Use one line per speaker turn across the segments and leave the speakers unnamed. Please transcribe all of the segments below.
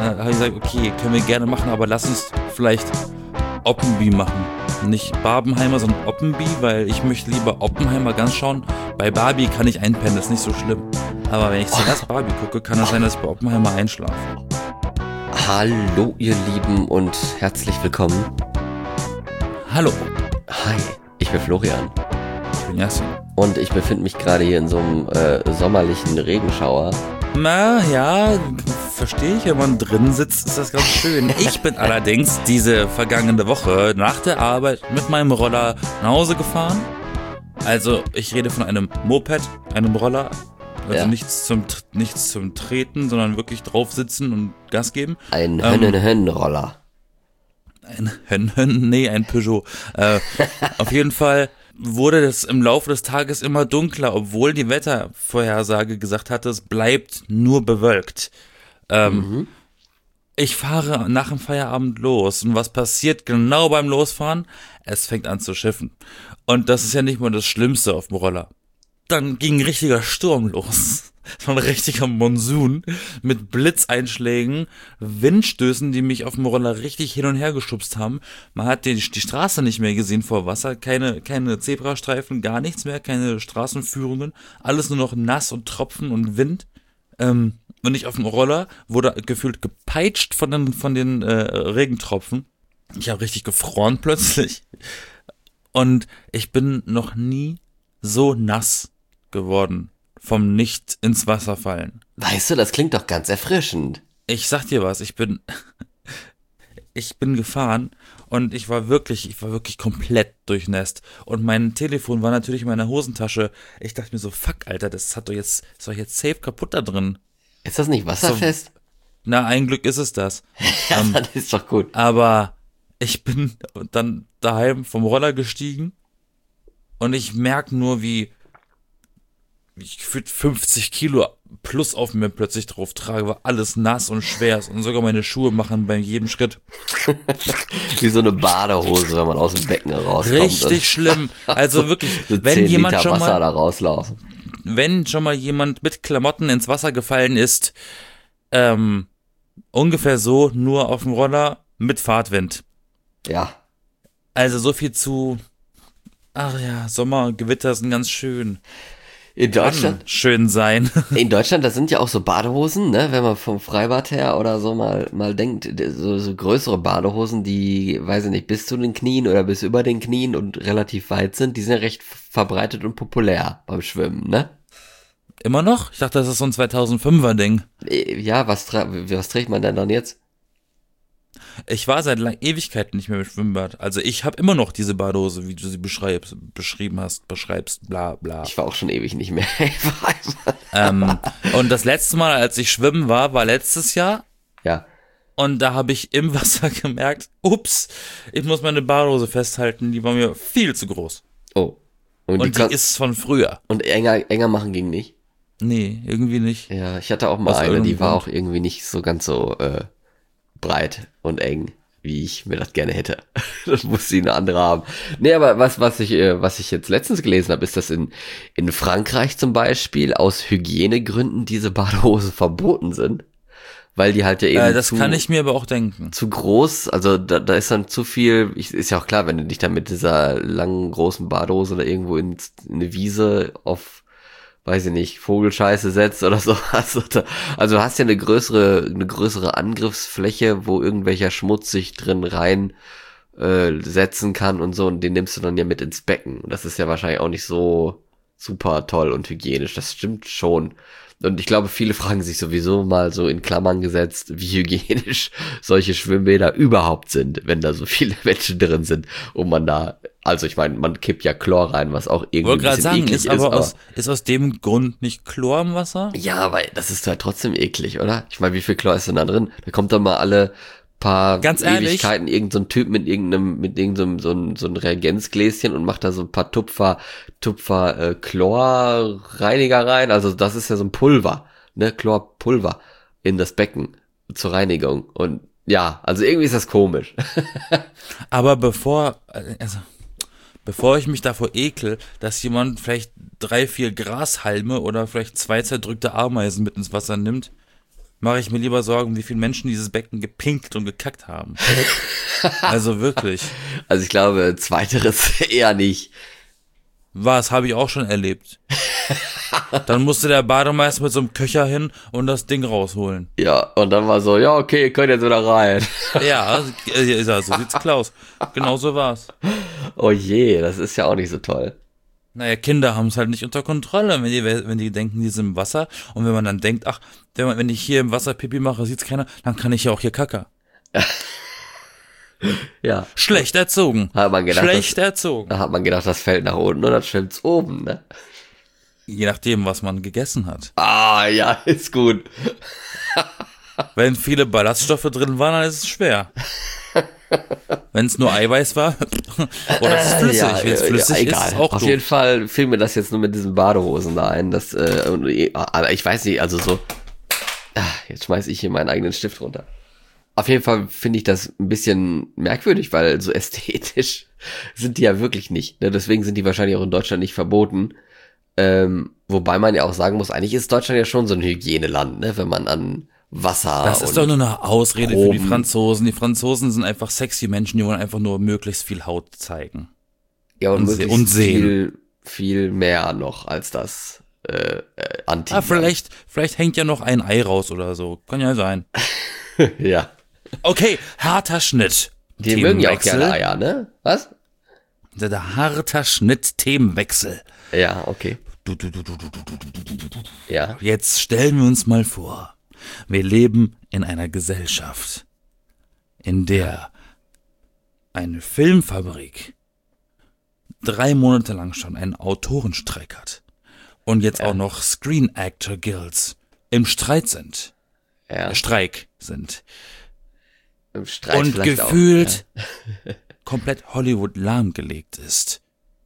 habe ich gesagt, okay, können wir gerne machen, aber lass uns vielleicht Oppenby machen. Nicht Barbenheimer, sondern Oppenby, weil ich möchte lieber Oppenheimer ganz schauen. Bei Barbie kann ich einpennen, das ist nicht so schlimm. Aber wenn ich zuerst Barbie gucke, kann es sein, dass ich bei Oppenheimer einschlafe.
Hallo ihr Lieben und herzlich willkommen.
Hallo.
Hi, ich bin Florian.
Ich bin Yassin.
Und ich befinde mich gerade hier in so einem sommerlichen Regenschauer.
Na ja, verstehe ich, wenn man drin sitzt, ist das ganz schön. Ich bin allerdings diese vergangene Woche nach der Arbeit mit meinem Roller nach Hause gefahren. Also ich rede von einem Moped, einem Roller. Also
Ja.
nichts zum Treten, sondern wirklich drauf sitzen und Gas geben.
Ein Hönnen-Hönnen-Roller.
Ein Peugeot. Auf jeden Fall wurde es im Laufe des Tages immer dunkler, obwohl die Wettervorhersage gesagt hatte, es bleibt nur bewölkt. Ich fahre nach dem Feierabend los und was passiert genau beim Losfahren? Es fängt an zu schiffen. Und das ist ja nicht mal das Schlimmste auf dem Roller. Dann ging ein richtiger Sturm los. So ein richtiger Monsun mit Blitzeinschlägen, Windstößen, die mich auf dem Roller richtig hin und her geschubst haben. Man hat die Straße nicht mehr gesehen vor Wasser, keine Zebrastreifen, gar nichts mehr, keine Straßenführungen, alles nur noch nass und Tropfen und Wind. Und ich auf dem Roller wurde gefühlt gepeitscht von den Regentropfen. Ich habe richtig gefroren plötzlich. Und ich bin noch nie so nass geworden vom nicht ins Wasser fallen.
Weißt du, das klingt doch ganz erfrischend.
Ich sag dir was, ich bin gefahren und ich war wirklich komplett durchnässt. Und mein Telefon war natürlich in meiner Hosentasche. Ich dachte mir so, fuck, Alter, ist doch jetzt safe kaputt da drin.
Ist das nicht wasserfest?
Na, ein Glück ist es das.
Ja, das ist doch gut.
Aber ich bin dann daheim vom Roller gestiegen und ich merke nur, wie ich gefühlt 50 Kilo plus auf mir plötzlich drauf trage, war alles nass und schwer ist und sogar meine Schuhe machen bei jedem Schritt.
Wie so eine Badehose, wenn man aus dem Becken rauskommt.
Richtig schlimm. Also wirklich,
so
wenn
10
jemand
Liter
schon
Wasser
mal,
da rauslaufen.
wenn schon mal jemand mit Klamotten ins Wasser gefallen ist, ungefähr so, nur auf dem Roller mit Fahrtwind.
Ja.
Also so viel zu, ach ja, Sommergewitter sind ganz schön.
In Deutschland?
Kann schön sein.
In Deutschland, das sind ja auch so Badehosen, ne, wenn man vom Freibad her oder so mal denkt, so größere Badehosen, die, weiß ich nicht, bis zu den Knien oder bis über den Knien und relativ weit sind, die sind ja recht verbreitet und populär beim Schwimmen, ne?
Immer noch? Ich dachte, das ist so ein 2005er Ding.
Ja, was trägt man denn dann jetzt?
Ich war seit Ewigkeiten nicht mehr im Schwimmbad. Also ich habe immer noch diese Badehose, wie du sie beschreibst, bla bla.
Ich war auch schon ewig nicht mehr.
Und das letzte Mal, als ich schwimmen war letztes Jahr.
Ja.
Und da habe ich im Wasser gemerkt, ups, ich muss meine Badehose festhalten, die war mir viel zu groß.
Oh.
Und die ist von früher.
Und enger machen ging nicht?
Nee, irgendwie nicht.
Ja, ich hatte auch mal
Aus
eine,
irgendeinem
die war
Grund.
auch irgendwie nicht so ganz so breit und eng, wie ich mir das gerne hätte. Das muss sie eine andere haben. Nee, aber was ich jetzt letztens gelesen habe, ist, dass in Frankreich zum Beispiel aus Hygienegründen diese Badehosen verboten sind. Weil die halt ja eben
Das kann ich mir aber auch denken.
zu groß, also da ist dann zu viel, ist ja auch klar, wenn du dich dann mit dieser langen, großen Badehose oder irgendwo in eine Wiese auf, weiß ich nicht, Vogelscheiße setzt oder so. Also du hast ja eine größere Angriffsfläche, wo irgendwelcher Schmutz sich drin rein setzen kann und so, und den nimmst du dann ja mit ins Becken. Und das ist ja wahrscheinlich auch nicht so super toll und hygienisch, das stimmt schon. Und ich glaube, viele fragen sich sowieso mal so in Klammern gesetzt, wie hygienisch solche Schwimmbäder überhaupt sind, wenn da so viele Menschen drin sind und man da, also ich meine, man kippt ja Chlor rein, was auch irgendwie
Wollte
ein
gerade
bisschen
sagen,
eklig
ist aus dem Grund nicht Chlor im Wasser?
Ja, weil das ist halt trotzdem eklig, oder? Ich meine, wie viel Chlor ist denn da drin? Da kommt dann mal alle paar
Ganz ehrlich?
Ewigkeiten irgend so ein Typ mit irgendeinem so ein Reagenzgläschen und macht da so ein paar Tupfer Chlorreiniger rein. Also das ist ja so ein Pulver, ne, Chlorpulver in das Becken zur Reinigung. Und ja, also irgendwie ist das komisch.
Aber bevor ich mich davor ekel, dass jemand vielleicht 3, 4 Grashalme oder vielleicht 2 zerdrückte Ameisen mit ins Wasser nimmt, mache ich mir lieber Sorgen, wie viele Menschen dieses Becken gepinkelt und gekackt haben. Also wirklich.
Also ich glaube, zweiteres eher nicht.
Was, habe ich auch schon erlebt. Dann musste der Bademeister mit so einem Köcher hin und das Ding rausholen.
Ja, und dann war so, ja, okay, ihr könnt jetzt wieder rein.
Ja, so sieht's Klaus. Genau so war's.
Oh je, das ist ja auch nicht so toll.
Naja, Kinder haben es halt nicht unter Kontrolle, wenn die denken, die sind im Wasser. Und wenn man dann denkt, ach, wenn ich hier im Wasser Pipi mache, sieht's keiner, dann kann ich ja auch hier kacker.
Ja.
Schlecht erzogen.
Hat man gedacht,
Schlecht erzogen.
Da hat man gedacht, das fällt nach unten und dann schwimmt's oben, ne?
Je nachdem, was man gegessen hat.
Ah, ja, ist gut.
Wenn viele Ballaststoffe drin waren, dann ist es schwer. Wenn es nur Eiweiß war, oder es ist flüssig.
Ja,
wenn es flüssig ist, ist es auch
Auf
doof.
jeden Fall fiel mir das jetzt nur mit diesen Badehosen da ein. Aber ich weiß nicht, also so. Jetzt schmeiß ich hier meinen eigenen Stift runter. Auf jeden Fall finde ich das ein bisschen merkwürdig, weil so ästhetisch sind die ja wirklich nicht. Ne? Deswegen sind die wahrscheinlich auch in Deutschland nicht verboten. Wobei man ja auch sagen muss, eigentlich ist Deutschland ja schon so ein Hygieneland, ne? Wenn man an Wasser.
Das ist doch nur eine Ausrede
Proben.
für die Franzosen. Die Franzosen sind einfach sexy Menschen, die wollen einfach nur möglichst viel Haut zeigen.
Ja, und
und sehen.
Viel mehr noch als das Anti.
Vielleicht hängt ja noch ein Ei raus oder so. Kann ja sein.
Ja.
Okay, harter Schnitt.
Die mögen ja auch gerne Eier, ne? Was?
Der harter Schnitt, Themenwechsel.
Ja, okay. Ja.
Jetzt stellen wir uns mal vor, wir leben in einer Gesellschaft, in der eine Filmfabrik 3 Monate lang schon einen Autorenstreik hat und jetzt auch noch Screen Actor Guilds im Streit sind.
Ja.
Streik sind.
Im Streit
und
vielleicht
gefühlt
auch, ja.
komplett Hollywood lahmgelegt ist.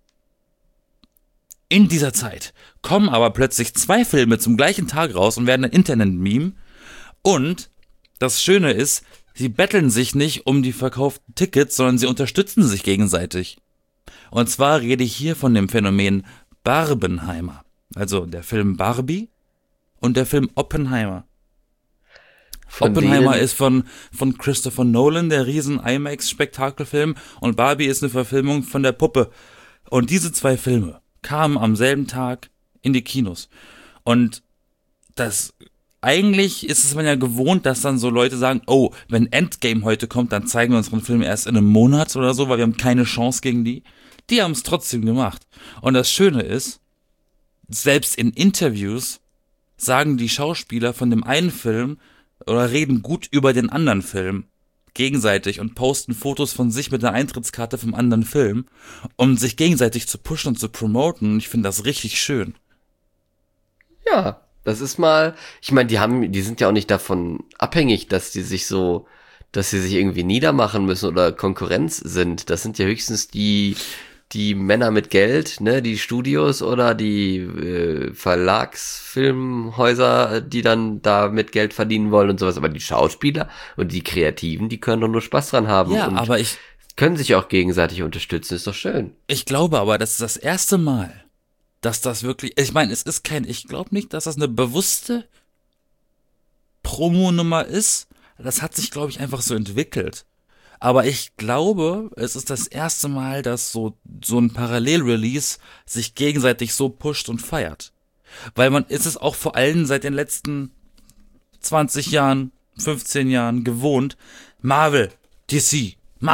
In dieser Zeit kommen aber plötzlich 2 Filme zum gleichen Tag raus und werden ein Internet-Meme. Und das Schöne ist, sie betteln sich nicht um die verkauften Tickets, sondern sie unterstützen sich gegenseitig. Und zwar rede ich hier von dem Phänomen Barbenheimer. Also der Film Barbie und der Film Oppenheimer. Oppenheimer ist von Christopher Nolan, der riesen IMAX-Spektakelfilm, und Barbie ist eine Verfilmung von der Puppe. Und diese 2 Filme kamen am selben Tag in die Kinos. Und eigentlich ist es man ja gewohnt, dass dann so Leute sagen, oh, wenn Endgame heute kommt, dann zeigen wir unseren Film erst in einem Monat oder so, weil wir haben keine Chance gegen die. Die haben es trotzdem gemacht. Und das Schöne ist, selbst in Interviews sagen die Schauspieler von dem einen Film oder reden gut über den anderen Film gegenseitig und posten Fotos von sich mit einer Eintrittskarte vom anderen Film, um sich gegenseitig zu pushen und zu promoten. Und ich finde das richtig schön.
Ja, das ist mal, ich meine, die sind ja auch nicht davon abhängig, dass sie sich irgendwie niedermachen müssen oder Konkurrenz sind. Das sind ja höchstens die Männer mit Geld, ne, die Studios oder die Verlagsfilmhäuser, die dann da mit Geld verdienen wollen und sowas. Aber die Schauspieler und die Kreativen, die können doch nur Spaß dran haben.
Ja,
und
aber
können sich auch gegenseitig unterstützen, ist doch schön.
Ich glaube aber, das ist das erste Mal, dass das wirklich, ich meine, ich glaube nicht, dass das eine bewusste Promo-Nummer ist. Das hat sich, glaube ich, einfach so entwickelt. Aber ich glaube, es ist das erste Mal, dass so ein Parallel-Release sich gegenseitig so pusht und feiert. Weil man ist es auch vor allem seit den letzten 20 Jahren, 15 Jahren gewohnt, Marvel, DC.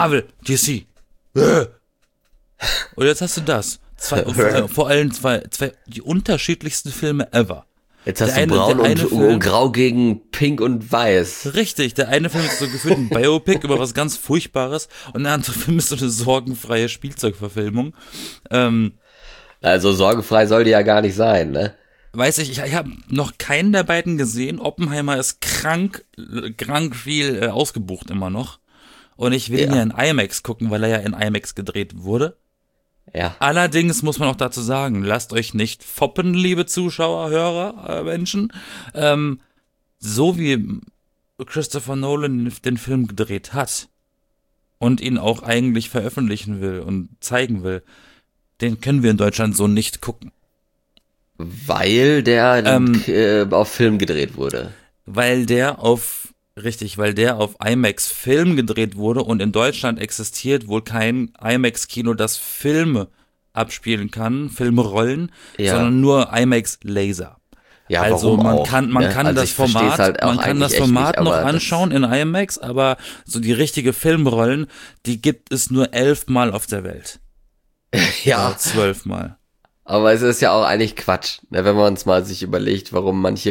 Und jetzt hast du das. Vor allem zwei die unterschiedlichsten Filme ever.
Jetzt hast du Braun und Grau gegen Pink und Weiß.
Richtig, der eine Film ist so gefühlt ein Biopic über was ganz Furchtbares und der andere Film ist so eine sorgenfreie Spielzeugverfilmung.
Also sorgenfrei soll die ja gar nicht sein, ne?
Weiß ich habe noch keinen der beiden gesehen. Oppenheimer ist krank viel ausgebucht immer noch. Und ich will ihn ja in IMAX gucken, weil er ja in IMAX gedreht wurde.
Ja.
Allerdings muss man auch dazu sagen, lasst euch nicht foppen, liebe Zuschauer, Hörer, Menschen. So wie Christopher Nolan den Film gedreht hat und ihn auch eigentlich veröffentlichen will und zeigen will, den können wir in Deutschland so nicht gucken.
Weil der auf Film gedreht wurde.
weil der auf IMAX Film gedreht wurde und in Deutschland existiert wohl kein IMAX-Kino, das Filme abspielen kann, Filme rollen,
Ja.
sondern nur IMAX Laser.
Ja,
Also
warum
man
auch,
kann, man
ne?
kann
Also
das
ich versteh's
Format,
halt auch
man kann
eigentlich
das
echt
Format
nicht,
noch
aber
anschauen in IMAX, aber so die richtige Filmrollen, die gibt es nur 11 Mal auf der Welt. Oder
ja,
12 Mal.
aber es ist ja auch eigentlich Quatsch, ne? Wenn man uns mal sich überlegt, warum manche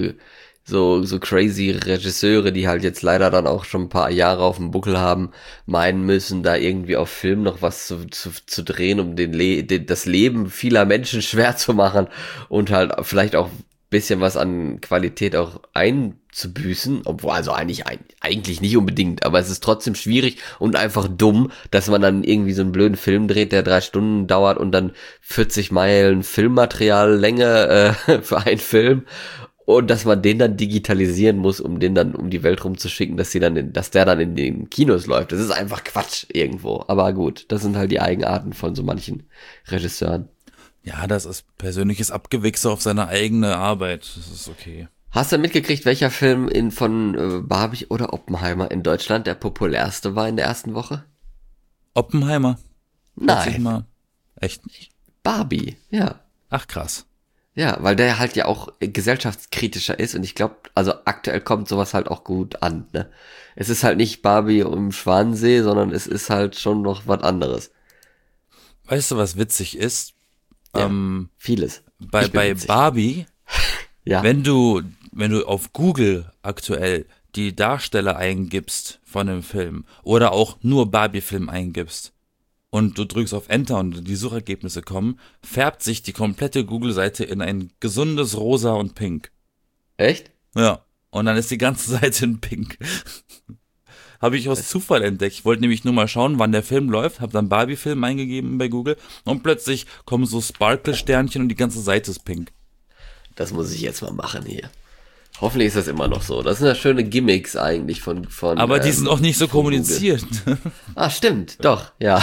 so crazy Regisseure, die halt jetzt leider dann auch schon ein paar Jahre auf dem Buckel haben, meinen müssen, da irgendwie auf Film noch was zu drehen, um das Leben vieler Menschen schwer zu machen und halt vielleicht auch ein bisschen was an Qualität auch einzubüßen, obwohl also eigentlich nicht unbedingt, aber es ist trotzdem schwierig und einfach dumm, dass man dann irgendwie so einen blöden Film dreht, der 3 Stunden dauert und dann 40 Meilen Filmmaterial Länge für einen Film. Und dass man den dann digitalisieren muss, um den dann um die Welt rumzuschicken, dass der dann in den Kinos läuft. Das ist einfach Quatsch irgendwo. Aber gut, das sind halt die Eigenarten von so manchen Regisseuren.
Ja, das ist persönliches Abgewichse auf seine eigene Arbeit. Das ist okay.
Hast du mitgekriegt, welcher Film von Barbie oder Oppenheimer in Deutschland der populärste war in der ersten Woche?
Oppenheimer. Plötzlich
Nein,
mal. Echt nicht?
Barbie, ja.
Ach krass.
Ja, weil der halt ja auch gesellschaftskritischer ist und ich glaube, also aktuell kommt sowas halt auch gut an, ne? Es ist halt nicht Barbie im Schwanensee, sondern es ist halt schon noch was anderes.
Weißt du, was witzig ist?
Ja, vieles. Ich bin
Bei
witzig.
Barbie,
Ja,
wenn du auf Google aktuell die Darsteller eingibst von dem Film oder auch nur Barbie-Film eingibst und du drückst auf Enter und die Suchergebnisse kommen, färbt sich die komplette Google-Seite in ein gesundes Rosa und Pink.
echt?
Ja. Und dann ist die ganze Seite in Pink. Habe ich aus Zufall entdeckt. Ich wollte nämlich nur mal schauen, wann der Film läuft, habe dann Barbie-Film eingegeben bei Google und plötzlich kommen so Sparkle-Sternchen und die ganze Seite ist pink.
Das muss ich jetzt mal machen hier. Hoffentlich ist das immer noch so. Das sind ja schöne Gimmicks eigentlich von
Aber die sind auch nicht so
von Google.
kommuniziert.
Ah, stimmt, doch, ja.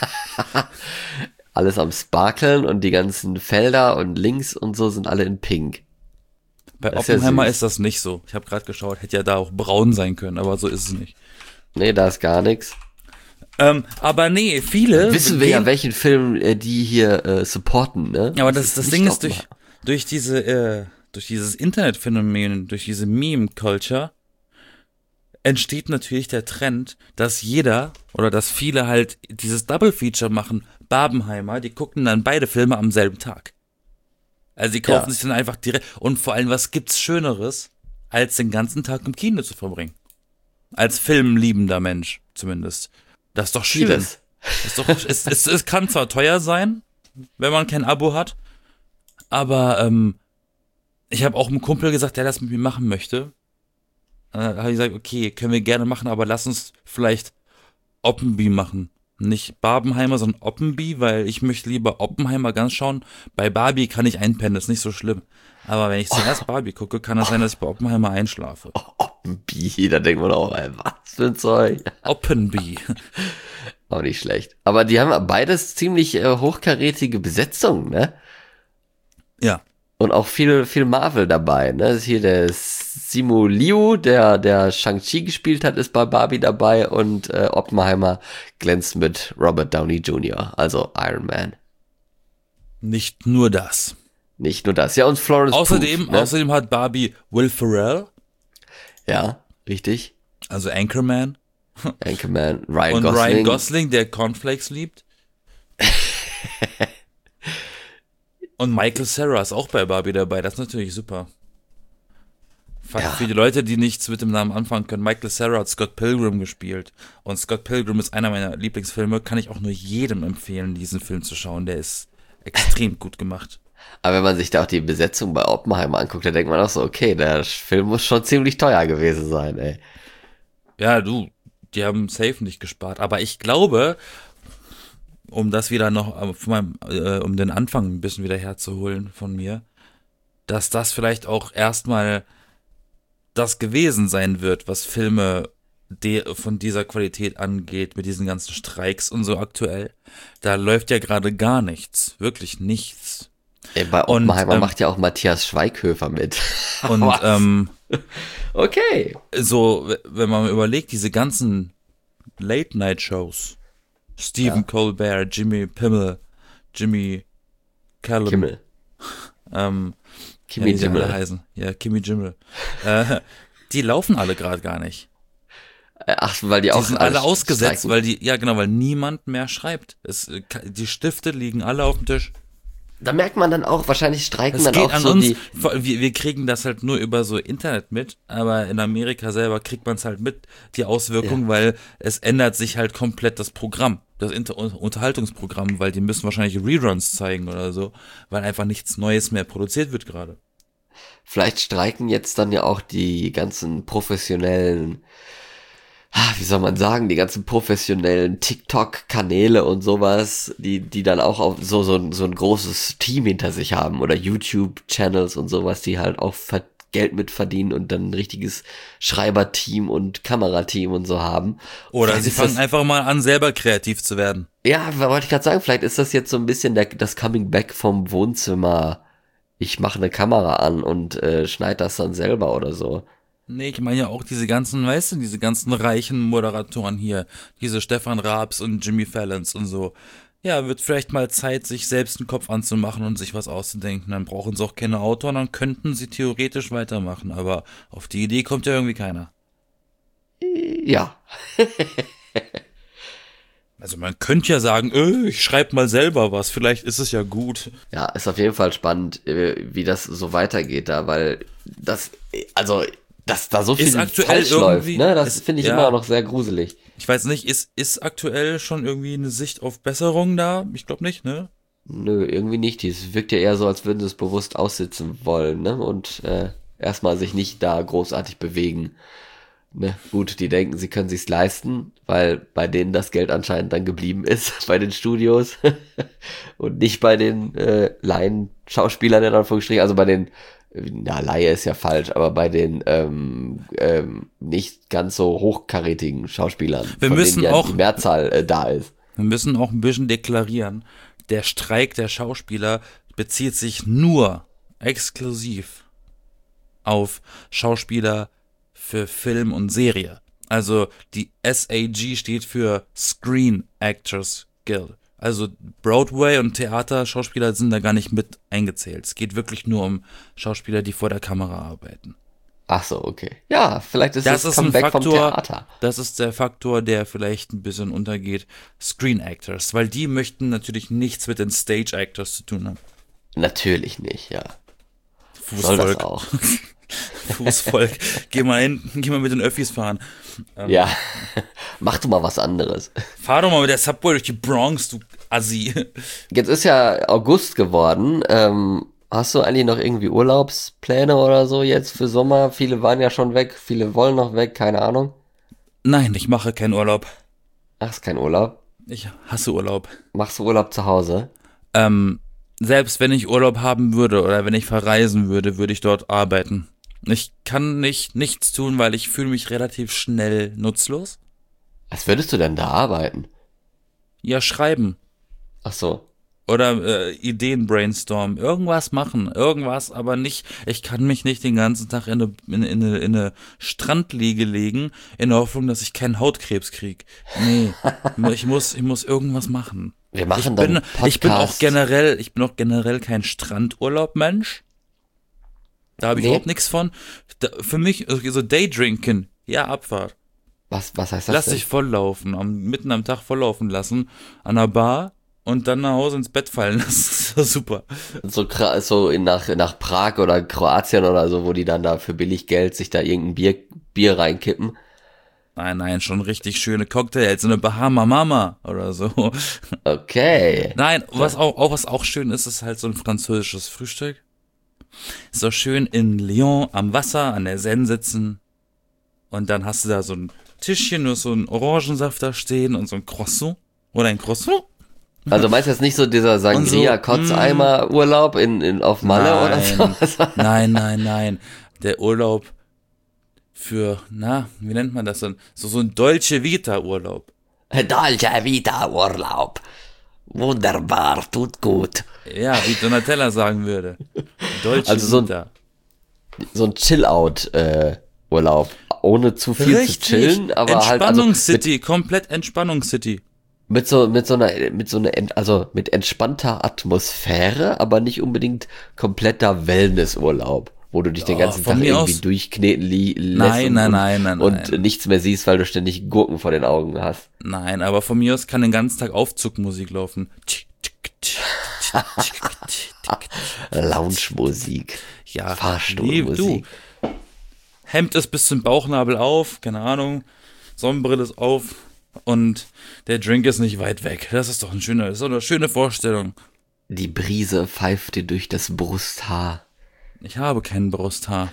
Alles am Sparkeln und die ganzen Felder und Links und so sind alle in Pink.
Bei
Das ist ja
Oppenheimer
süß.
ist das nicht so. Ich habe gerade geschaut, hätte ja da auch braun sein können, aber so ist es nicht.
Nee, da ist gar nichts.
Aber nee, viele
Wissen wir ja,
gehen,
welchen Film die hier supporten, ne?
aber das
nicht
Ding ist
Oppenheimer.
durch dieses Internetphänomen, durch diese Meme-Culture entsteht natürlich der Trend, dass jeder oder dass viele halt dieses Double Feature machen. Barbenheimer, die gucken dann beide Filme am selben Tag. Also die kaufen
Ja.
sich dann einfach direkt. Und vor allem, was gibt's Schöneres, als den ganzen Tag im Kino zu verbringen? Als filmliebender Mensch zumindest. Das ist doch schön.
Vieles.
Das ist doch, es kann zwar teuer sein, wenn man kein Abo hat, aber ich habe auch einem Kumpel gesagt, der das mit mir machen möchte. Habe ich gesagt, okay, können wir gerne machen, aber lass uns vielleicht Oppenby machen. Nicht Barbenheimer, sondern Oppenby, weil ich möchte lieber Oppenheimer ganz schauen. Bei Barbie kann ich einpennen, das ist nicht so schlimm. Aber wenn ich zuerst Barbie gucke, kann es sein, dass ich bei Oppenheimer einschlafe.
Oppenbi, da denkt man auch, ey, was für ein Zeug.
Oppenby.
Auch nicht schlecht. Aber die haben beides ziemlich hochkarätige Besetzungen, ne?
Ja.
Und auch viel Marvel dabei, ne? Das ist hier der Simu Liu, der Shang-Chi gespielt hat, ist bei Barbie dabei und Oppenheimer glänzt mit Robert Downey Jr., also Iron Man.
Nicht nur das.
Nicht nur das. Ja, und Florence
Außerdem,
Pugh, ne?
außerdem hat Barbie Will Ferrell,
Ja, richtig.
also Anchorman,
Anchorman, Ryan
und
Gosling.
Ryan Gosling, der Cornflakes liebt. Und Michael Cera ist auch bei Barbie dabei, das ist natürlich super.
Ja.
Für die Leute, die nichts mit dem Namen anfangen können, Michael Cera hat Scott Pilgrim gespielt. Und Scott Pilgrim ist einer meiner Lieblingsfilme, kann ich auch nur jedem empfehlen, diesen Film zu schauen, der ist extrem gut gemacht.
Aber wenn man sich da auch die Besetzung bei Oppenheimer anguckt, dann denkt man auch so, okay, der Film muss schon ziemlich teuer gewesen sein, ey.
Ja, die haben safe nicht gespart, aber ich glaube, um das wieder noch, um den Anfang ein bisschen wieder herzuholen von mir, dass das vielleicht auch erstmal das gewesen sein wird, was Filme von dieser Qualität angeht, mit diesen ganzen Streiks und so aktuell. Da läuft ja gerade gar nichts, wirklich nichts.
Bei
Und,
Oppenheimer macht ja auch Matthias Schweighöfer mit.
Und
Okay.
so, wenn man überlegt, diese ganzen Late-Night-Shows, Stephen Colbert, Jimmy Kimmel, Jimmy Callum,
Kimmel.
Kimmy Jimmel. Alle heißen. Ja, Kimmy Jimmel. Die laufen alle gerade gar nicht.
Ach, weil die auch
sind alle ausgesetzt,
streiken.
weil niemand mehr schreibt. Die Stifte liegen alle auf dem Tisch.
Da merkt man dann auch, wahrscheinlich streiken
Es
dann
geht
auch
an
so
uns,
die...
wir kriegen das halt nur über so Internet mit, aber in Amerika selber kriegt man es halt mit, die Auswirkungen, weil es ändert sich halt komplett das Programm, das Unterhaltungsprogramm, weil die müssen wahrscheinlich Reruns zeigen oder so, weil einfach nichts Neues mehr produziert wird gerade.
Vielleicht streiken jetzt dann ja auch die ganzen professionellen, wie soll man sagen, die ganzen professionellen TikTok-Kanäle und sowas, die dann auch auf so ein großes Team hinter sich haben oder YouTube-Channels und sowas, die halt auch Geld mit verdienen und dann ein richtiges Schreiberteam und Kamerateam und so haben.
Oder
vielleicht
sie fangen einfach mal an, selber kreativ zu werden.
Ja, wollte ich gerade sagen, vielleicht ist das jetzt so ein bisschen das Coming Back vom Wohnzimmer. Ich mache eine Kamera an und schneide das dann selber oder so.
Nee, ich meine ja auch diese ganzen, weißt du, diese ganzen reichen Moderatoren hier, diese Stefan Raabs und Jimmy Fallons und so. Ja, wird vielleicht mal Zeit, sich selbst einen Kopf anzumachen und sich was auszudenken. Dann brauchen sie auch keine Autoren, dann könnten sie theoretisch weitermachen. Aber auf die Idee kommt ja irgendwie keiner.
Ja.
Also man könnte ja sagen, ich schreibe mal selber was, vielleicht ist es ja gut.
Ja, ist auf jeden Fall spannend, wie das so weitergeht da, weil dass da so viel falsch läuft, ne? Das finde ich immer noch sehr gruselig.
Ich weiß nicht, ist aktuell schon irgendwie eine Sicht auf Besserung da? Ich glaube nicht, ne?
Nö, irgendwie nicht. Es wirkt ja eher so, als würden sie es bewusst aussitzen wollen, ne? Und erstmal sich nicht da großartig bewegen. Ne? Gut, die denken, sie können sich's leisten, weil bei denen das Geld anscheinend dann geblieben ist, bei den Studios und nicht bei den Laien-Schauspielern in Anführungsstrichen, also bei den, Laie ist ja falsch, aber bei den nicht ganz so hochkarätigen Schauspielern,
Wir
von
müssen
denen ja
auch-
die Mehrzahl da ist.
Wir müssen auch ein bisschen deklarieren, der Streik der Schauspieler bezieht sich nur exklusiv auf Schauspieler für Film und Serie. Also die SAG steht für Screen Actors Guild. Also Broadway und Theaterschauspieler sind da gar nicht mit eingezählt. Es geht wirklich nur um Schauspieler, die vor der Kamera arbeiten.
Ach so, okay. Ja, vielleicht ist
Das
das
ist ein
Comeback vom
Faktor,
Theater.
das ist der Faktor, der vielleicht ein bisschen untergeht. Screen Actors, weil die möchten natürlich nichts mit den Stage Actors zu tun haben.
Natürlich nicht, ja. Soll
Fußvolk.
das auch.
Fußvolk. Geh mal mit den Öffis fahren.
Ja, mach du mal was anderes.
Fahr doch mal mit der Subway durch die Bronx, du Assi.
Jetzt ist ja August geworden. Hast du eigentlich noch irgendwie Urlaubspläne oder so jetzt für Sommer? Viele waren ja schon weg, viele wollen noch weg, keine Ahnung.
Nein, ich mache keinen Urlaub.
Ach, ist kein Urlaub.
Ich hasse Urlaub.
Machst du Urlaub zu Hause?
Selbst wenn ich Urlaub haben würde oder wenn ich verreisen würde, würde ich dort arbeiten. Ich kann nichts tun, weil ich fühle mich relativ schnell nutzlos.
Was würdest du denn da arbeiten?
Ja, schreiben.
Ach so.
Oder Ideen brainstormen, irgendwas machen, irgendwas, aber nicht, ich kann mich nicht den ganzen Tag in eine Strandliege legen, in der Hoffnung, dass ich keinen Hautkrebs krieg. Nee, ich muss irgendwas machen.
Wir machen dann
Ich bin auch
Podcast.
generell kein Strandurlaub-Mensch. Da habe ich
Nee.
überhaupt nichts von. Für mich, so Daydrinken, ja, Abfahrt.
Was heißt das
Lass
denn?
dich volllaufen, mitten am Tag volllaufen lassen, an der Bar und dann nach Hause ins Bett fallen lassen. Das ist doch super.
So nach Prag oder Kroatien oder so, wo die dann da für billig Geld sich da irgendein Bier reinkippen.
Nein, schon richtig schöne Cocktails, so eine Bahama Mama oder so.
Okay.
Nein, was auch schön ist, ist halt so ein französisches Frühstück. So schön in Lyon am Wasser, an der Seine sitzen. Und dann hast du da so ein Tischchen, nur so ein Orangensaft da stehen und so ein Croissant. Oder ein Croissant.
Also meinst du jetzt nicht so dieser Sangria-Kotzeimer-Urlaub auf Malle oder so?
Nein. Der Urlaub für, wie nennt man das denn? So ein Dolce Vita Urlaub.
Dolce Vita Urlaub. Wunderbar, tut gut.
Ja, wie Donatella sagen würde. Dolce
Also so
Vita.
ein Chill-Out-Urlaub. Ohne zu viel zu chillen, aber halt also
Entspannungcity, komplett Entspannungscity.
mit entspannter Atmosphäre, aber nicht unbedingt kompletter Wellnessurlaub, wo du dich den ganzen
von
Tag
mir
irgendwie
aus-
durchkneten lässt
Nein.
und nichts mehr siehst, weil du ständig Gurken vor den Augen hast.
Nein, aber von mir aus kann den ganzen Tag Aufzugmusik laufen.
Lounge-Musik,
Ja, du.
Fahrstuhlmusik.
Hemd ist bis zum Bauchnabel auf, keine Ahnung, Sonnenbrille ist auf und der Drink ist nicht weit weg. Das ist doch das ist doch eine schöne Vorstellung.
Die Brise pfeift dir durch das Brusthaar.
Ich habe kein Brusthaar.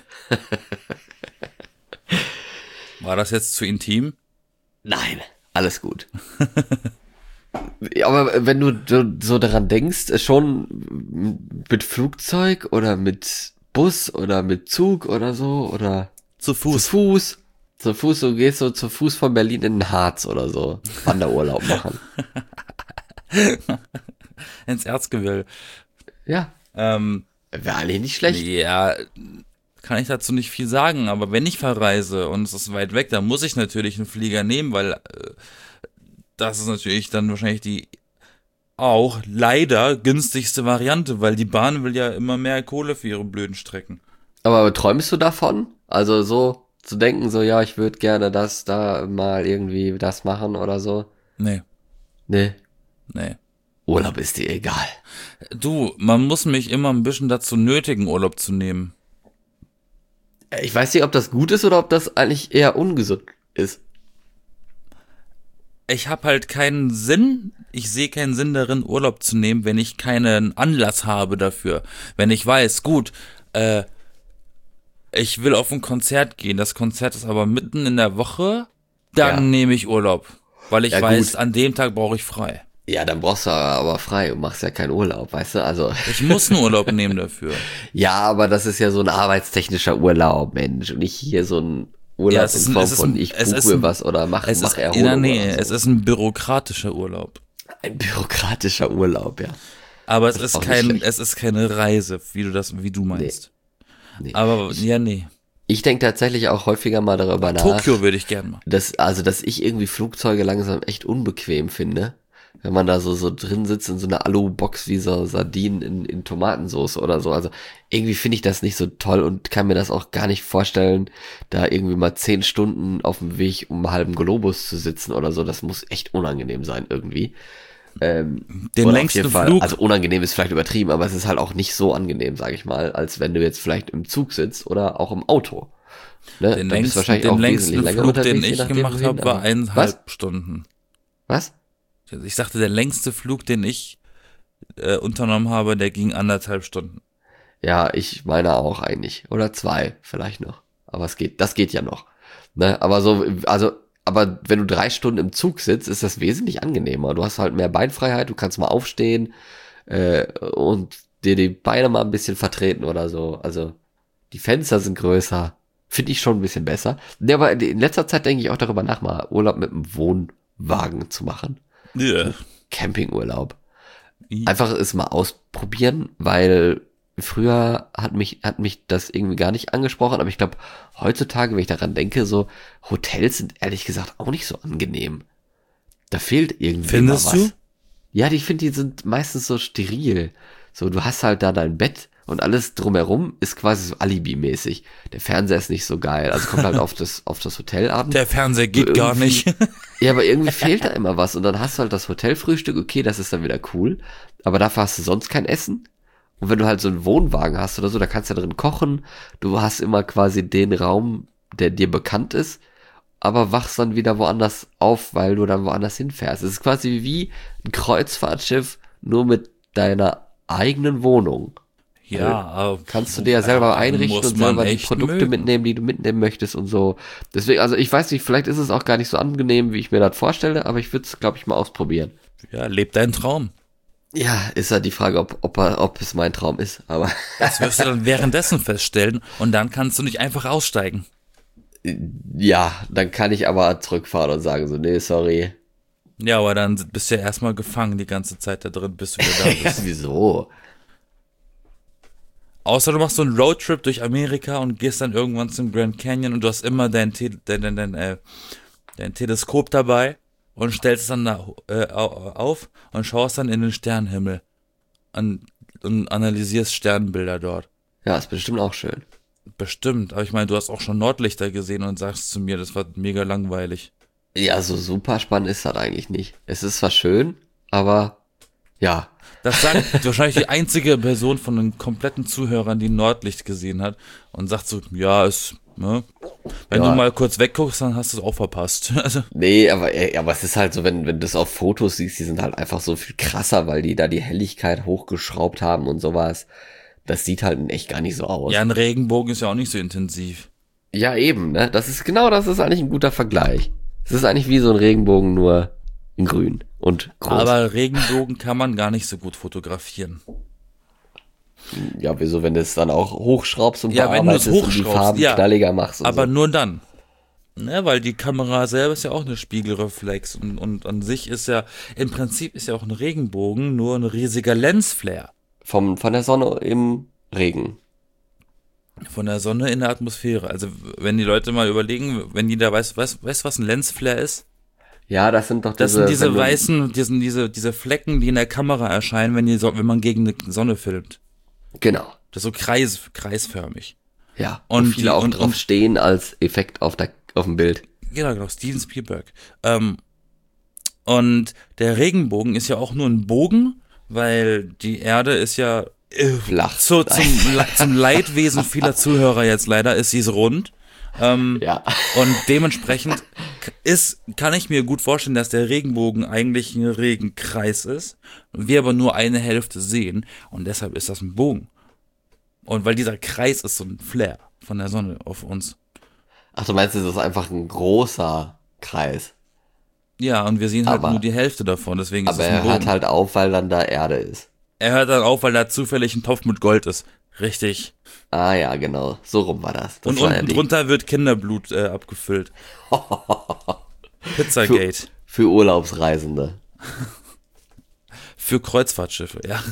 War das jetzt zu intim?
Nein, alles gut. Ja, aber wenn du so daran denkst, schon mit Flugzeug oder mit Bus oder mit Zug oder so oder
Zu Fuß.
zu Fuß, du gehst so zu Fuß von Berlin in den Harz oder so, Wanderurlaub machen.
Ins Erzgebirge.
Ja, wäre eigentlich nicht schlecht.
Ja, kann ich dazu nicht viel sagen, aber wenn ich verreise und es ist weit weg, dann muss ich natürlich einen Flieger nehmen, weil das ist natürlich dann wahrscheinlich die auch leider günstigste Variante, weil die Bahn will ja immer mehr Kohle für ihre blöden Strecken.
Aber träumst du davon? Also so zu denken, so ja, ich würde gerne da mal irgendwie das machen oder so?
Nee.
Nee,
Urlaub
ist dir egal.
Du, man muss mich immer ein bisschen dazu nötigen, Urlaub zu nehmen.
Ich weiß nicht, ob das gut ist oder ob das eigentlich eher ungesund ist.
Ich habe halt keinen Sinn, ich sehe keinen Sinn darin, Urlaub zu nehmen, wenn ich keinen Anlass habe dafür. Wenn ich weiß, gut, ich will auf ein Konzert gehen, das Konzert ist aber mitten in der Woche, dann
Ja.
nehme ich Urlaub. Weil ich
Ja,
weiß,
gut.
an dem Tag brauche ich frei.
Ja, dann brauchst du aber frei und machst ja keinen Urlaub, weißt du? Also,
Ich muss einen Urlaub nehmen dafür.
ja, aber das ist ja so ein arbeitstechnischer Urlaub, Mensch. Und nicht hier so ein Urlaub
Ja, es ist
in
ein-
Form
es ist
von
ein-
ich
es
buche
ist
mir
ein-
was oder mach Erholung.
Ja, nee,
oder
es
so.
ist ein bürokratischer Urlaub.
Ein bürokratischer Urlaub, ja.
Aber es
Das ist
ist
auch nicht schlecht.
es ist keine Reise, wie du meinst.
Nee.
Aber, ja, nee.
Ich denke tatsächlich auch häufiger mal darüber nach,
Tokio würde ich gern machen.
dass ich irgendwie Flugzeuge langsam echt unbequem finde. Wenn man da so drin sitzt in so einer Alu-Box wie so Sardinen in Tomatensauce oder so. Also irgendwie finde ich das nicht so toll und kann mir das auch gar nicht vorstellen, da irgendwie mal 10 Stunden auf dem Weg um einen halben Globus zu sitzen oder so. Das muss echt unangenehm sein irgendwie.
Den
Oder auf
längsten
jeden Fall,
Flug,
also unangenehm ist vielleicht übertrieben, aber es ist halt auch nicht so angenehm, sage ich mal, als wenn du jetzt vielleicht im Zug sitzt oder auch im Auto. Ne?
den
Da bist du
längsten, den längsten
länger
Flug, den
unterwegs, je
ich
nachdem,
gemacht
wohin,
habe, war
aber-
1,5 Stunden.
Was?
Ich sagte, der längste Flug, den ich unternommen habe, der ging 1,5 Stunden.
Ja, ich meine auch eigentlich. Oder 2 vielleicht noch. Aber das geht ja noch. Ne? Aber wenn du 3 Stunden im Zug sitzt, ist das wesentlich angenehmer. Du hast halt mehr Beinfreiheit, du kannst mal aufstehen und dir die Beine mal ein bisschen vertreten oder so. Also die Fenster sind größer. Finde ich schon ein bisschen besser. Ne, aber in letzter Zeit denke ich auch darüber nach, mal Urlaub mit einem Wohnwagen zu machen.
Ja.
Campingurlaub. Einfach es mal ausprobieren, weil früher hat mich das irgendwie gar nicht angesprochen, aber ich glaube, heutzutage, wenn ich daran denke, so Hotels sind ehrlich gesagt auch nicht so angenehm. Da fehlt irgendwie
Findest
mal was.
du?
Ja, ich finde, die sind meistens so steril. So, du hast halt da dein Bett und alles drumherum ist quasi so Alibi-mäßig. Der Fernseher ist nicht so geil, also kommt halt auf das Hotel an.
Der Fernseher geht gar
Irgendwie-
nicht.
Ja, aber irgendwie fehlt da immer was. Und dann hast du halt das Hotelfrühstück, okay, das ist dann wieder cool. Aber dafür hast du sonst kein Essen. Und wenn du halt so einen Wohnwagen hast oder so, da kannst du drin kochen. Du hast immer quasi den Raum, der dir bekannt ist, aber wachst dann wieder woanders auf, weil du dann woanders hinfährst. Es ist quasi wie ein Kreuzfahrtschiff, nur mit deiner eigenen Wohnung.
Ja, aber
Kannst du dir ja selber einrichten
muss
und
man
selber die
echt
Produkte
mögen.
mitnehmen, die du mitnehmen möchtest und so. Deswegen, also ich weiß nicht, vielleicht ist es auch gar nicht so angenehm, wie ich mir das vorstelle, aber ich würde es, glaube ich, mal ausprobieren.
Ja, lebt dein Traum.
Ja, ist halt die Frage, ob es mein Traum ist, aber
Das wirst du dann währenddessen feststellen und dann kannst du nicht einfach aussteigen.
ja, dann kann ich aber zurückfahren und sagen so, nee, sorry,
Ja, aber dann bist du ja erstmal gefangen die ganze Zeit da drin, bis du wieder da
Ja,
bist.
wieso?
Außer du machst so einen Roadtrip durch Amerika und gehst dann irgendwann zum Grand Canyon und du hast immer dein Teleskop dabei und stellst es dann da auf und schaust dann in den Sternenhimmel und analysierst Sternbilder dort.
Ja, ist bestimmt auch schön.
Bestimmt, aber ich meine, du hast auch schon Nordlichter gesehen und sagst zu mir, das war mega langweilig.
Ja, so super spannend ist das eigentlich nicht. Es ist zwar schön, aber ja.
Das sagt wahrscheinlich die einzige Person von den kompletten Zuhörern, die Nordlicht gesehen hat und sagt so, ja, ne? Wenn
Ja.
du mal kurz wegguckst, dann hast du es auch verpasst. Also,
Nee, aber es ist halt so, wenn du das auf Fotos siehst, die sind halt einfach so viel krasser, weil die da die Helligkeit hochgeschraubt haben und sowas. Das sieht halt in echt gar nicht so aus.
ja, ein Regenbogen ist ja auch nicht so intensiv.
Ja, eben, ne? Das ist eigentlich ein guter Vergleich. Es ist eigentlich wie so ein Regenbogen, nur in grün und groß.
Aber Regenbogen kann man gar nicht so gut fotografieren.
Ja, wieso, wenn du es dann auch hochschraubst und
Ja, wenn du es
bearbeitest und die
hochschraubst,
Farben
ja.
knalliger machst und
Aber
so.
nur dann. Ne, weil die Kamera selber ist ja auch eine Spiegelreflex und an sich ist ja, im Prinzip ist ja auch ein Regenbogen nur ein riesiger Lensflare
Von der Sonne im Regen.
von der Sonne in der Atmosphäre. Also wenn die Leute mal überlegen, wenn jeder weiß, was ein Lensflare ist?
Ja, das sind doch
Das sind diese
wenn du-
weißen, diese Flecken, die in der Kamera erscheinen, wenn man gegen eine Sonne filmt.
Genau.
Das ist so kreisförmig.
Ja.
Und
Und viele
die-
auch
und-
drauf
und-
stehen als Effekt auf dem Bild.
Genau, Steven Spielberg. Und der Regenbogen ist ja auch nur ein Bogen, weil die Erde ist ja
Flach.
zum Leidwesen vieler Zuhörer jetzt leider ist sie rund.
Ja.
Und dementsprechend kann ich mir gut vorstellen, dass der Regenbogen eigentlich ein Regenkreis ist, wir aber nur eine Hälfte sehen und deshalb ist das ein Bogen. Und weil dieser Kreis ist so ein Flare von der Sonne auf uns.
Ach, du meinst, es ist einfach ein großer Kreis.
Ja, und wir sehen halt
Aber-
nur die Hälfte davon, deswegen ist
Aber
es ein
er
Bogen.
hört halt auf, weil dann da Erde ist.
Er hört dann auf, weil da zufällig ein Topf mit Gold ist. Richtig.
Ah ja, genau. So rum war das. Das
Und
war ja
unten
die-
drunter wird Kinderblut abgefüllt. Pizzagate.
Für Urlaubsreisende.
Für Kreuzfahrtschiffe, ja.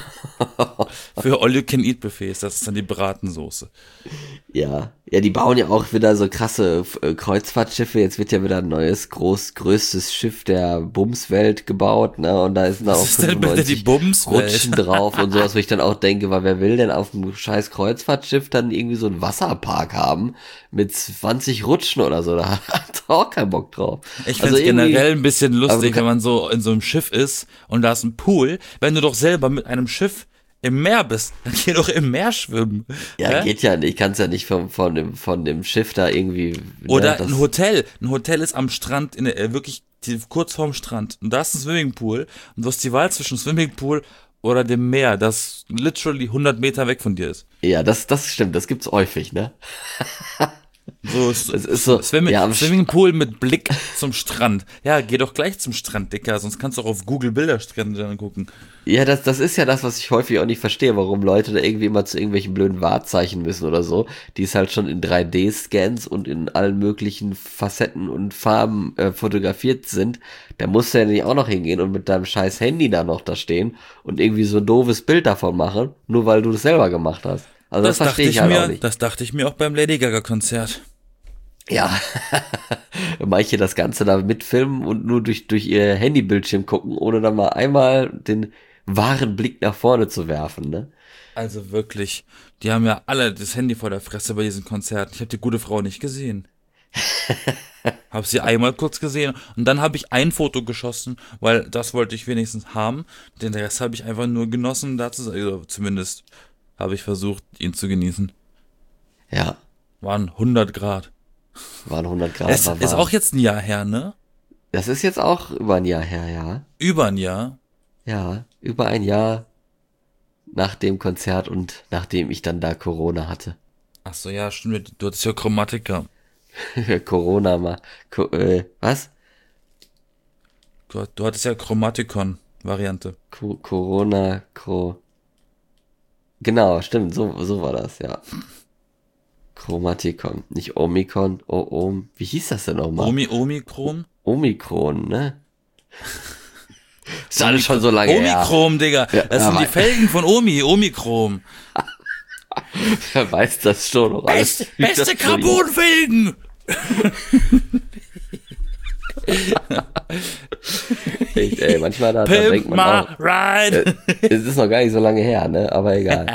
Für All-You-Can-Eat-Buffets, das ist dann die Bratensoße.
Ja. Ja, die bauen ja auch wieder so krasse Kreuzfahrtschiffe. Jetzt wird ja wieder ein neues, größtes Schiff der Bumswelt gebaut, ne? Und da ist dann auch
Was ist denn bitte die
95
Bumswelt?
Rutschen drauf und sowas, wo ich dann auch denke, weil wer will denn auf einem scheiß Kreuzfahrtschiff dann irgendwie so einen Wasserpark haben mit 20 Rutschen oder so? Da hat er auch keinen Bock drauf.
Ich
Also
finde es
irgendwie-
generell ein bisschen
aber
lustig,
du
wenn man so in so einem Schiff ist und da ist ein Pool. Wenn du doch selber mit einem Schiff im Meer bist, dann geh doch im Meer schwimmen.
Ja,
Hä?
geht ja nicht. Ich kann es ja nicht von dem Schiff da irgendwie. Ne,
Oder
das-
ein Hotel. Ein Hotel ist am Strand, wirklich kurz vorm Strand. Und da ist ein Swimmingpool. Und du hast die Wahl zwischen Swimmingpool oder dem Meer, das literally 100 Meter weg von dir ist.
Ja, das stimmt. Das gibt's häufig, ne?
So
Es ist so. ja, am
Swimmingpool mit Blick zum Strand. Ja, geh doch gleich zum Strand, Dicker, sonst kannst du auch auf Google Bilderstrände dann gucken.
Ja, das ist ja das, was ich häufig auch nicht verstehe, warum Leute da irgendwie immer zu irgendwelchen blöden Wahrzeichen müssen oder so, die es halt schon in 3D-Scans und in allen möglichen Facetten und Farben fotografiert sind. Da musst du ja nicht auch noch hingehen und mit deinem scheiß Handy da noch da stehen und irgendwie so ein doofes Bild davon machen, nur weil du das selber gemacht hast. Also das verstehe ich halt auch nicht.
Das dachte ich mir auch beim Lady Gaga Konzert.
Ja, manche das Ganze da mitfilmen und nur durch ihr Handybildschirm gucken, ohne dann mal einmal den wahren Blick nach vorne zu werfen, ne?
Also wirklich, die haben ja alle das Handy vor der Fresse bei diesen Konzerten. Ich habe die gute Frau nicht gesehen. Hab sie einmal kurz gesehen und dann habe ich ein Foto geschossen, weil das wollte ich wenigstens haben. Den Rest habe ich einfach nur genossen, da zu sein. Also zumindest habe ich versucht, ihn zu genießen.
Ja,
Waren 100 Grad.
waren 100 Grad.
Es
war
ist
warm.
auch jetzt ein Jahr her, ne?
Das ist jetzt auch über ein Jahr her, ja.
Über ein Jahr.
Ja, über ein Jahr nach dem Konzert und nachdem ich dann da Corona hatte.
Ach so, ja, stimmt. Du hattest ja Chromatiker.
Corona mal. Was?
Du hattest ja Chromatikon-Variante.
Corona, Genau, stimmt, so war das, ja. Chromatikon, nicht Omikron, wie hieß das denn nochmal?
Omikron?
Omikron, ne? Ist alles schon so lange her.
Omichrom, Digga. Das sind die Felgen von Omichrom.
Wer weiß das schon noch alles.
Beste Carbonfelgen!
Echt, ey, manchmal da denkt man auch, es ist noch gar nicht so lange her, ne? Aber egal.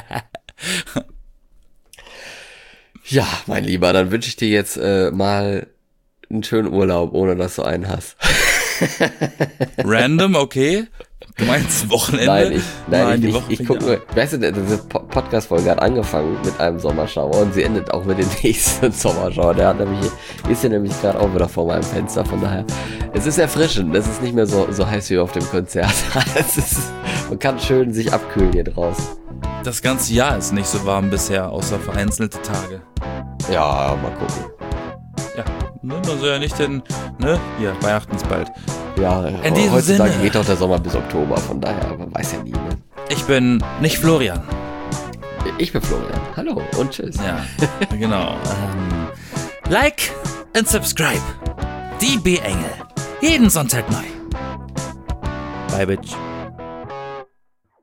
Ja, mein Lieber, dann wünsche ich dir jetzt mal einen schönen Urlaub, ohne dass du einen hast.
Random, okay. Du meinst Wochenende?
Nein, ich gucke nur, weißt du, diese Podcast-Folge hat angefangen mit einem Sommerschauer und sie endet auch mit dem nächsten Sommerschauer. Ist ja nämlich gerade auch wieder vor meinem Fenster, von daher, es ist erfrischend, es ist nicht mehr so heiß wie auf dem Konzert. Man kann schön sich abkühlen hier draußen.
Das ganze Jahr ist nicht so warm bisher, außer vereinzelte Tage.
Ja, mal gucken.
Ja, ne, man soll ja nicht hier, Weihnachten ist bald.
Ja,
in diesem
heutzutage
Sinne
geht auch der Sommer bis Oktober, von daher, man weiß ja nie, ne?
Ich bin nicht Florian.
Ich bin Florian. Hallo und tschüss.
Ja, genau. Like and subscribe. Die B-Engel. Jeden Sonntag neu. Bye, Bitch.